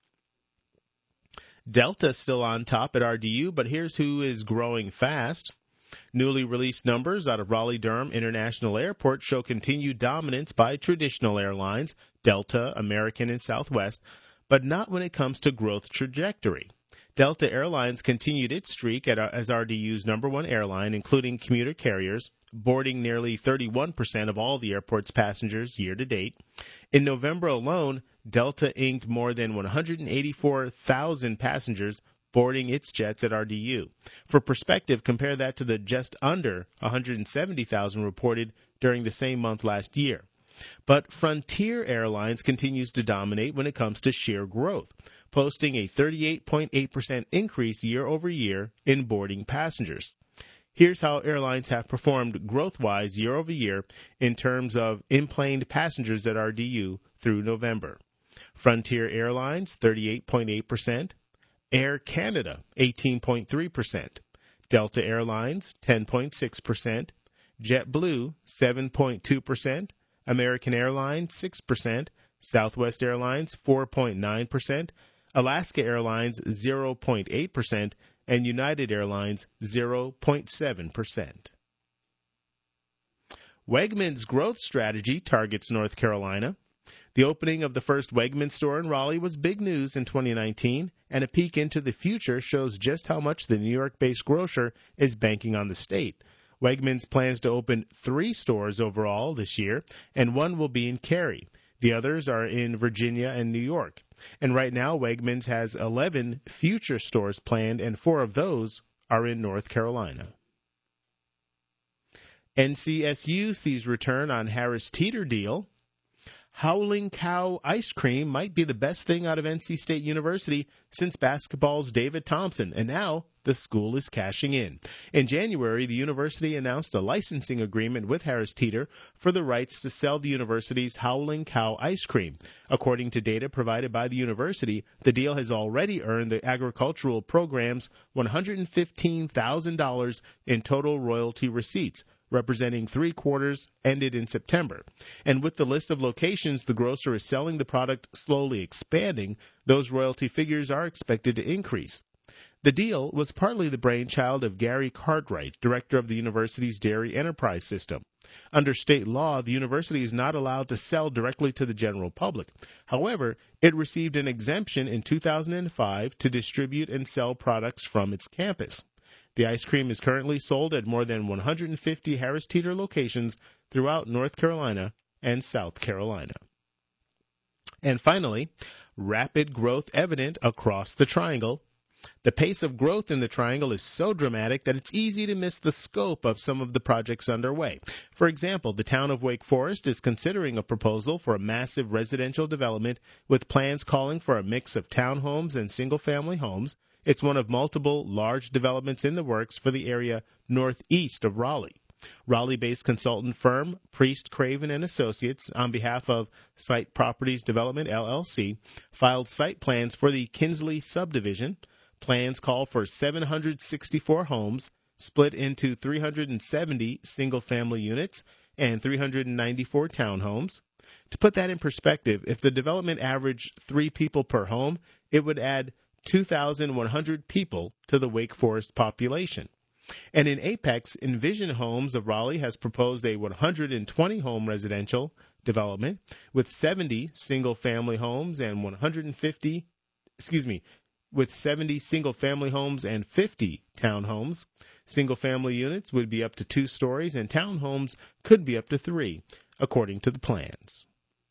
Delta's still on top at R D U, but here's who is growing fast. Newly released numbers out of Raleigh-Durham International Airport show continued dominance by traditional airlines, Delta, American, and Southwest, but not when it comes to growth trajectory. Delta Airlines continued its streak at, as R D U's number one airline, including commuter carriers, boarding nearly thirty-one percent of all the airport's passengers year to date. In November alone, Delta inked more than one hundred eighty-four thousand passengers boarding its jets at R D U. For perspective, compare that to the just under one hundred seventy thousand reported during the same month last year. But Frontier Airlines continues to dominate when it comes to sheer growth, posting a thirty-eight point eight percent increase year over year in boarding passengers. Here's how airlines have performed growth-wise year over year in terms of implaned passengers at R D U through November. Frontier Airlines, thirty-eight point eight percent. Air Canada, eighteen point three percent. Delta Airlines, ten point six percent. JetBlue, seven point two percent. American Airlines, six percent. Southwest Airlines, four point nine percent. Alaska Airlines, zero point eight percent. And United Airlines, zero point seven percent. Wegmans' growth strategy targets North Carolina. The opening of the first Wegmans store in Raleigh was big news in twenty nineteen, and a peek into the future shows just how much the New York-based grocer is banking on the state. Wegmans plans to open three stores overall this year, and one will be in Cary. The others are in Virginia and New York. And right now, Wegmans has eleven future stores planned, and four of those are in North Carolina. N C S U sees return on Harris Teeter deal. Howling Cow ice cream might be the best thing out of N C State University since basketball's David Thompson, and now the school is cashing in. In January, the university announced a licensing agreement with Harris Teeter for the rights to sell the university's Howling Cow ice cream. According to data provided by the university, the deal has already earned the agricultural program's one hundred fifteen thousand dollars in total royalty receipts, representing three quarters ended in September. And with the list of locations the grocer is selling the product slowly expanding, those royalty figures are expected to increase. The deal was partly the brainchild of Gary Cartwright, director of the university's dairy enterprise system. Under state law, the university is not allowed to sell directly to the general public. However, it received an exemption in two thousand five to distribute and sell products from its campus. The ice cream is currently sold at more than one hundred fifty Harris Teeter locations throughout North Carolina and South Carolina. And finally, rapid growth evident across the Triangle. The pace of growth in the Triangle is so dramatic that it's easy to miss the scope of some of the projects underway. For example, the town of Wake Forest is considering a proposal for a massive residential development with plans calling for a mix of townhomes and single-family homes. It's one of multiple large developments in the works for the area northeast of Raleigh. Raleigh-based consultant firm Priest, Craven and Associates, on behalf of Site Properties Development, L L C, filed site plans for the Kinsley subdivision. Plans call for seven hundred sixty-four homes, split into three hundred seventy single-family units and three hundred ninety-four townhomes. To put that in perspective, if the development averaged three people per home, it would add two thousand one hundred people to the Wake Forest population. And in Apex, Envision Homes of Raleigh has proposed a one hundred twenty home residential development with seventy single-family homes and one hundred fifty, excuse me, with seventy single-family homes and fifty townhomes. Single-family units would be up to two stories, and townhomes could be up to three, according to the plans.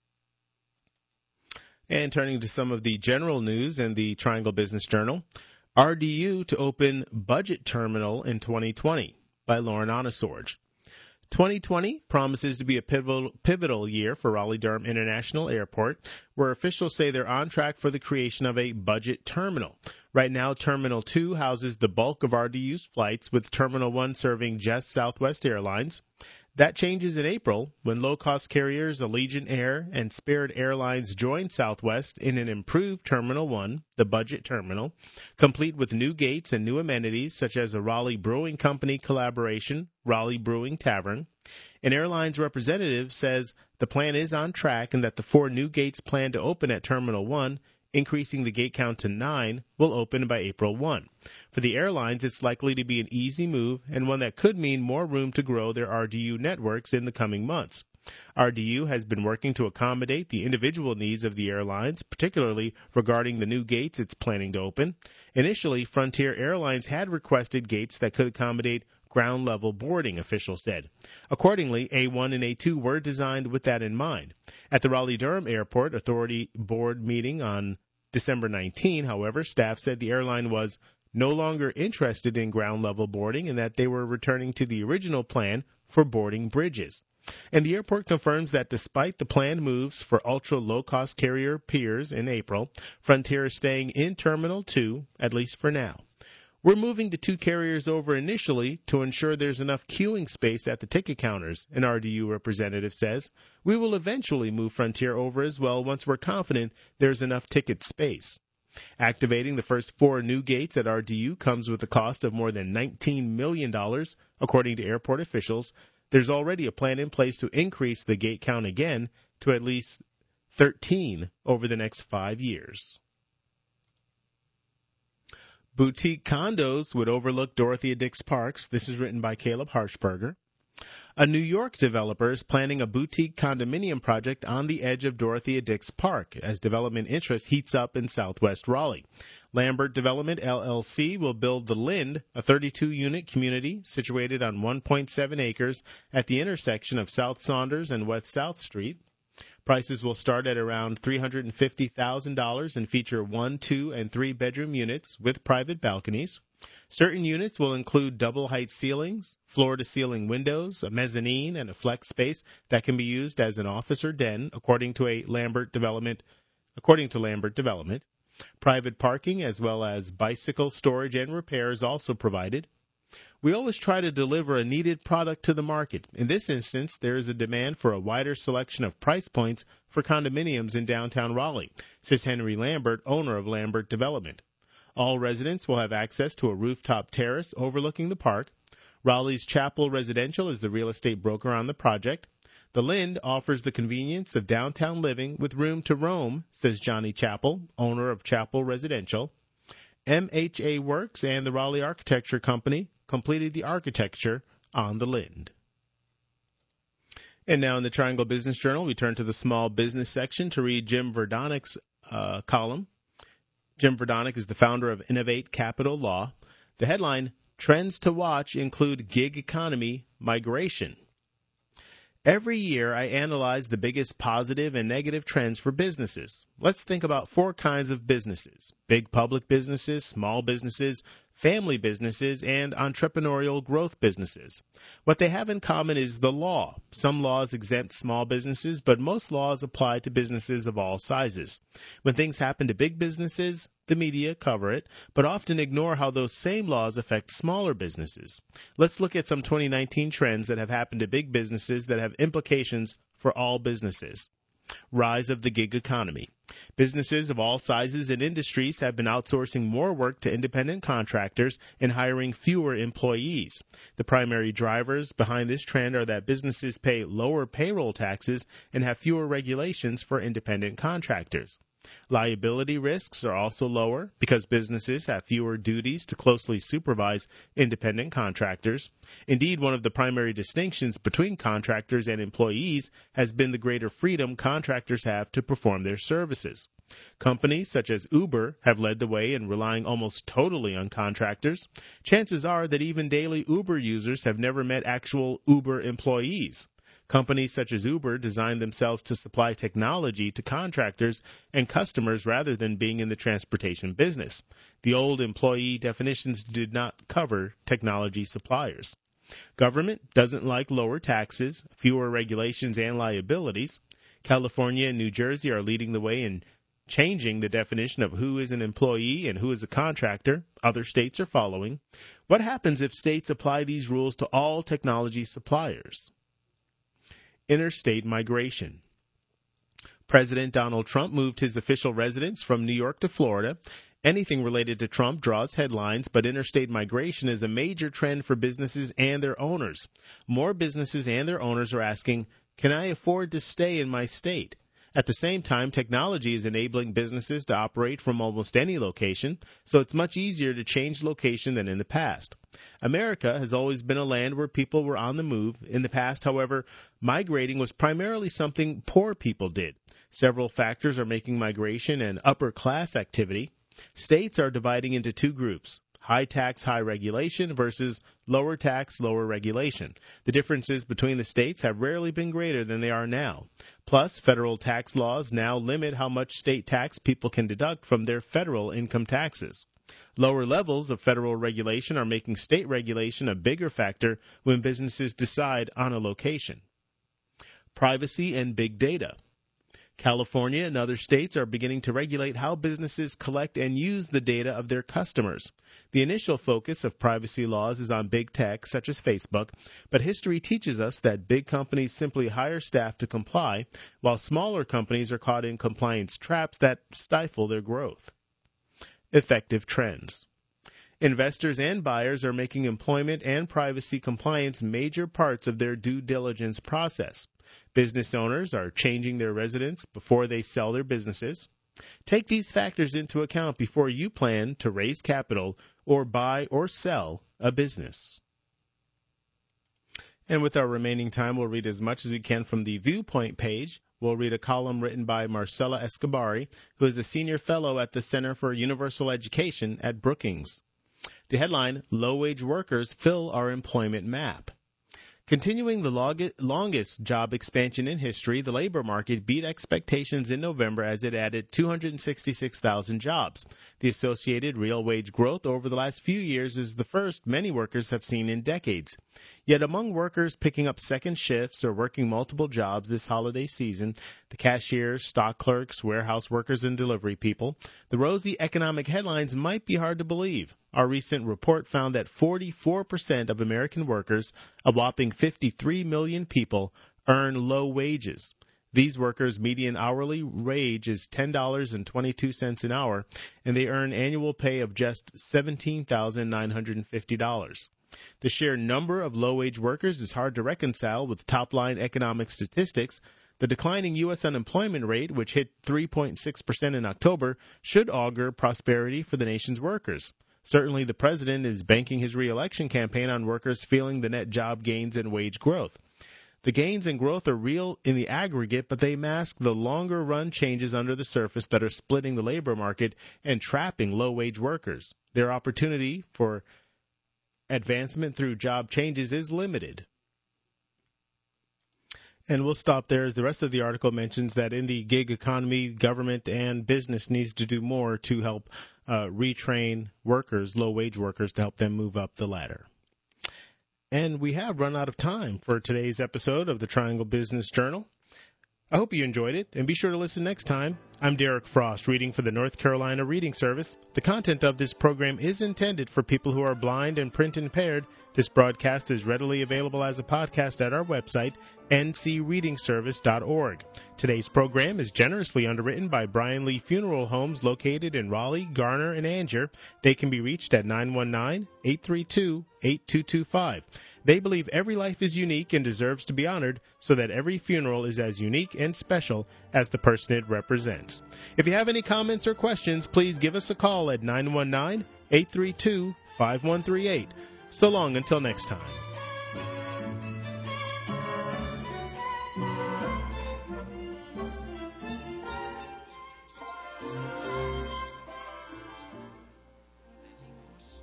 And turning to some of the general news in the Triangle Business Journal, R D U to open budget terminal in twenty twenty by Lauren Onesorge. twenty twenty promises to be a pivotal, pivotal year for Raleigh-Durham International Airport, where officials say they're on track for the creation of a budget terminal. Right now, Terminal two houses the bulk of R D U's flights, with Terminal one serving just Southwest Airlines. That changes in April when low-cost carriers Allegiant Air and Spirit Airlines join Southwest in an improved Terminal one, the budget terminal, complete with new gates and new amenities such as a Raleigh Brewing Company collaboration, Raleigh Brewing Tavern. An airline's representative says the plan is on track and that the four new gates planned to open at Terminal one, increasing the gate count to nine, will open by April first. For the airlines, it's likely to be an easy move and one that could mean more room to grow their R D U networks in the coming months. R D U has been working to accommodate the individual needs of the airlines, particularly regarding the new gates it's planning to open. Initially, Frontier Airlines had requested gates that could accommodate ground-level boarding, officials said. Accordingly, A one and A two were designed with that in mind. At the Raleigh-Durham Airport Authority Board meeting on December nineteenth, however, staff said the airline was no longer interested in ground-level boarding and that they were returning to the original plan for boarding bridges. And the airport confirms that despite the planned moves for ultra-low-cost carrier peers in April, Frontier is staying in Terminal two, at least for now. We're moving the two carriers over initially to ensure there's enough queuing space at the ticket counters, an R D U representative says. We will eventually move Frontier over as well once we're confident there's enough ticket space. Activating the first four new gates at R D U comes with a cost of more than nineteen million dollars, according to airport officials. There's already a plan in place to increase the gate count again to at least thirteen over the next five years. Boutique condos would overlook Dorothea Dix Parks. This is written by Caleb Harshberger. A New York developer is planning a boutique condominium project on the edge of Dorothea Dix Park as development interest heats up in southwest Raleigh. Lambert Development, L L C, will build the Lind, a thirty-two unit community situated on one point seven acres at the intersection of South Saunders and West South Street. Prices will start at around three hundred fifty thousand dollars and feature one, two, and three-bedroom units with private balconies. Certain units will include double-height ceilings, floor-to-ceiling windows, a mezzanine, and a flex space that can be used as an office or den, according to a Lambert Development. According to Lambert Development, private parking as well as bicycle storage and repair is also provided. We always try to deliver a needed product to the market. In this instance, there is a demand for a wider selection of price points for condominiums in downtown Raleigh, says Henry Lambert, owner of Lambert Development. All residents will have access to a rooftop terrace overlooking the park. Raleigh's Chapel Residential is the real estate broker on the project. The Lind offers the convenience of downtown living with room to roam, says Johnny Chapel, owner of Chapel Residential. M H A Works and the Raleigh Architecture Company completed the architecture on the Lind. And now in the Triangle Business Journal, we turn to the small business section to read Jim Verdonik's uh, column. Jim Verdonik is the founder of Innovate Capital Law. The headline, Trends to Watch Include Gig Economy Migration. Every year, I analyze the biggest positive and negative trends for businesses. Let's think about four kinds of businesses: big public businesses, small businesses, family businesses, and entrepreneurial growth businesses. What they have in common is the law. Some laws exempt small businesses, but most laws apply to businesses of all sizes. When things happen to big businesses, the media cover it, but often ignore how those same laws affect smaller businesses. Let's look at some twenty nineteen trends that have happened to big businesses that have implications for all businesses. Rise of the gig economy. Businesses of all sizes and industries have been outsourcing more work to independent contractors and hiring fewer employees. The primary drivers behind this trend are that businesses pay lower payroll taxes and have fewer regulations for independent contractors. Liability risks are also lower because businesses have fewer duties to closely supervise independent contractors. Indeed, one of the primary distinctions between contractors and employees has been the greater freedom contractors have to perform their services. Companies such as Uber have led the way in relying almost totally on contractors. Chances are that even daily Uber users have never met actual Uber employees. Companies such as Uber designed themselves to supply technology to contractors and customers rather than being in the transportation business. The old employee definitions did not cover technology suppliers. Government doesn't like lower taxes, fewer regulations, and liabilities. California and New Jersey are leading the way in changing the definition of who is an employee and who is a contractor. Other states are following. What happens if states apply these rules to all technology suppliers? Interstate migration. President Donald Trump moved his official residence from New York to Florida. Anything related to Trump draws headlines, but interstate migration is a major trend for businesses and their owners. More businesses and their owners are asking, can I afford to stay in my state? At the same time, technology is enabling businesses to operate from almost any location, so it's much easier to change location than in the past. America has always been a land where people were on the move. In the past, however, migrating was primarily something poor people did. Several factors are making migration an upper-class activity. States are dividing into two groups: high tax, high regulation versus lower tax, lower regulation. The differences between the states have rarely been greater than they are now. Plus, federal tax laws now limit how much state tax people can deduct from their federal income taxes. Lower levels of federal regulation are making state regulation a bigger factor when businesses decide on a location. privacy and big data. California and other states are beginning to regulate how businesses collect and use the data of their customers. The initial focus of privacy laws is on big tech, such as Facebook, but history teaches us that big companies simply hire staff to comply, while smaller companies are caught in compliance traps that stifle their growth. Effective trends. Investors and buyers are making employment and privacy compliance major parts of their due diligence process. Business owners are changing their residence before they sell their businesses. Take these factors into account before you plan to raise capital or buy or sell a business. And with our remaining time, we'll read as much as we can from the Viewpoint page. We'll read a column written by Marcela Escobari, who is a senior fellow at the Center for Universal Education at Brookings. The headline, Low-Wage Workers Fill Our Employment Map. Continuing the log- longest job expansion in history, the labor market beat expectations in November as it added two hundred sixty-six thousand jobs. The associated real wage growth over the last few years is the first many workers have seen in decades. Yet among workers picking up second shifts or working multiple jobs this holiday season, the cashiers, stock clerks, warehouse workers, and delivery people, the rosy economic headlines might be hard to believe. Our recent report found that forty-four percent of American workers, a whopping fifty-three million people, earn low wages. These workers' median hourly wage is ten dollars and twenty-two cents an hour, and they earn annual pay of just seventeen thousand nine hundred fifty dollars. The sheer number of low-wage workers is hard to reconcile with top-line economic statistics. The declining U S unemployment rate, which hit three point six percent in October, should augur prosperity for the nation's workers. Certainly, the president is banking his re-election campaign on workers feeling the net job gains and wage growth. The gains and growth are real in the aggregate, but they mask the longer-run changes under the surface that are splitting the labor market and trapping low-wage workers. Their opportunity for advancement through job changes is limited. And we'll stop there, as the rest of the article mentions that in the gig economy, government and business needs to do more to help uh, retrain workers, low-wage workers, to help them move up the ladder. And we have run out of time for today's episode of the Triangle Business Journal. I hope you enjoyed it, and be sure to listen next time. I'm Derek Frost, reading for the North Carolina Reading Service. The content of this program is intended for people who are blind and print impaired. This broadcast is readily available as a podcast at our website, n c reading service dot org. Today's program is generously underwritten by Brian Lee Funeral Homes located in Raleigh, Garner, and Angier. They can be reached at nine one nine, eight three two, eight two two five. They believe every life is unique and deserves to be honored, so that every funeral is as unique and special as the person it represents. If you have any comments or questions, please give us a call at nine one nine, eight three two, five one three eight. So long until next time.